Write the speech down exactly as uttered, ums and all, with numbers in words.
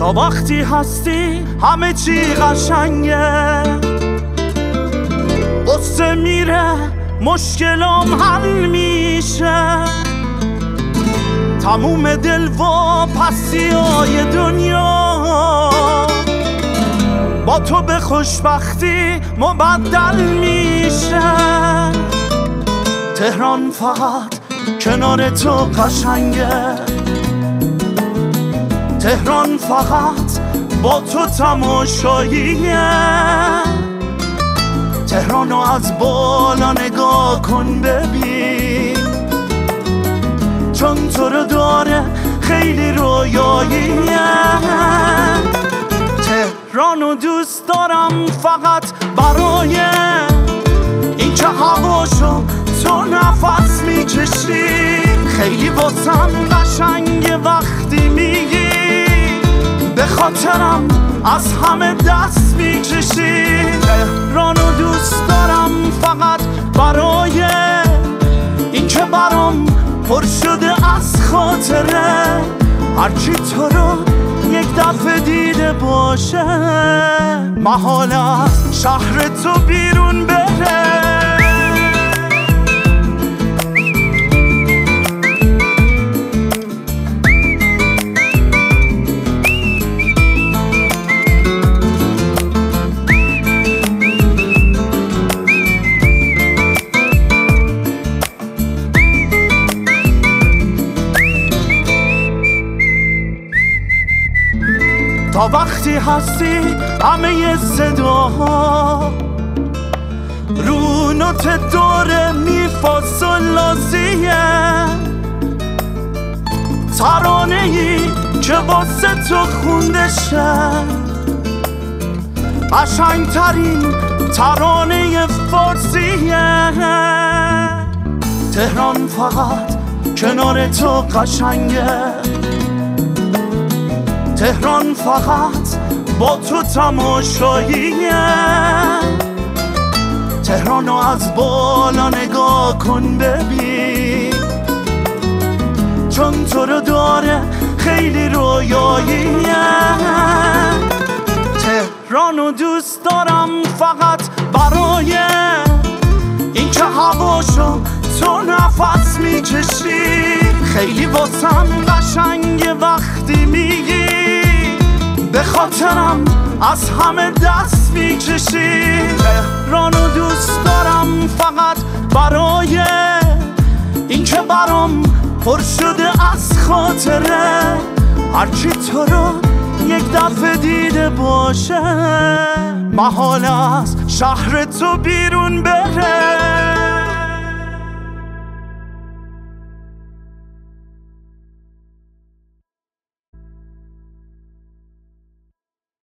تا وقتی هستی همه چی قشنگه، قصه میره مشکلام حل میشه، تموم دل و پسیای دنیا با تو به خوشبختی مبدل میشه. تهران فقط کنار تو قشنگه، تهران فقط با تو تماشاییه، تهرانو از بالا نگاه کن ببین، چون تو رو داره خیلی رویاییه. تهرانو دوست دارم فقط برای این که هواشو تو نفس میکشی، خیلی واسم قشنگه وقتی میگی به خاطرم از همه دست میکشی. تهرانو دوست دارم فقط برای این که برام پر شده از خاطره، هرچی تو رو یک دفعه دیده باشه محال از شهر تو بیرون بره. تا وقتی هستی همه صداها رو نوت دور می فا صل لا سیه، ترانه ای که واسه تو خونده شه، قشنگ ترین ترانه فارسیه. تهران فقط کنار تو قشنگه، تهران فقط با تو تماشاییه، تهرانو از بالا نگاه کن ببین، چون تو رو داره خیلی رویاییه. تهرانو دوست دارم فقط برای این که هواشو تو نفس میکشی، خیلی واسم قشنگه وقتی میگی به خاطرم از همه دست میکشی. تهرانو دوست دارم فقط برای این که برام پر شده از خاطره، هرچی تو رو یک دفعه دیده باشه محال از شهر تو بیرون بره.